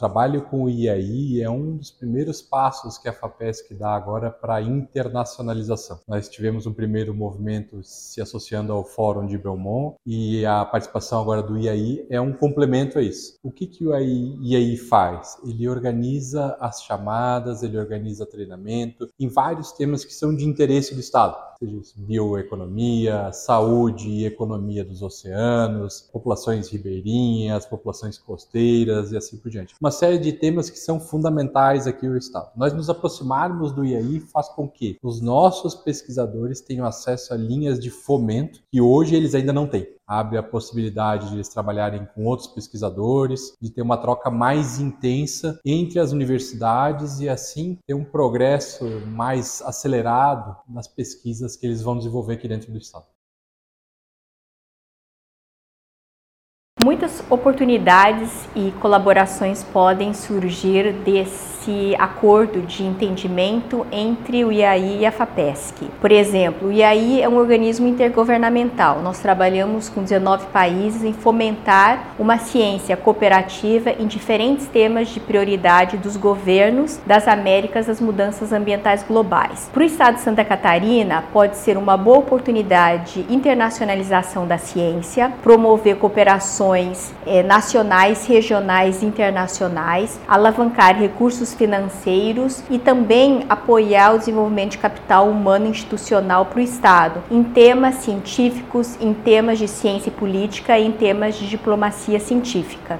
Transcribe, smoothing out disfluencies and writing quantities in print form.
trabalho com o IAI é um dos primeiros passos que a FAPESC dá agora para a internacionalização. Nós tivemos um primeiro movimento se associando ao Fórum de Belmont e a participação agora do IAI é um complemento a isso. O que o IAI faz? Ele organiza as chamadas, ele organiza treinamento em vários temas que são de interesse do Estado, seja bioeconomia, saúde e economia dos oceanos, populações ribeirinhas, populações costeiras e assim por diante. Uma série de temas que são fundamentais aqui no Estado. Nós nos aproximarmos do IAI faz com que os nossos pesquisadores tenham acesso a linhas de fomento que hoje eles ainda não têm. Abre a possibilidade de eles trabalharem com outros pesquisadores, de ter uma troca mais intensa entre as universidades e assim ter um progresso mais acelerado nas pesquisas que eles vão desenvolver aqui dentro do Estado. Muitas oportunidades e colaborações podem surgir desse acordo de entendimento entre o IAI e a FAPESC. Por exemplo, o IAI é um organismo intergovernamental. Nós trabalhamos com 19 países em fomentar uma ciência cooperativa em diferentes temas de prioridade dos governos das Américas das mudanças ambientais globais. Para o estado de Santa Catarina, pode ser uma boa oportunidade de internacionalização da ciência, promover cooperações nacionais, regionais e internacionais, alavancar recursos financeiros e também apoiar o desenvolvimento de capital humano institucional para o Estado, em temas científicos, em temas de ciência e política e em temas de diplomacia científica.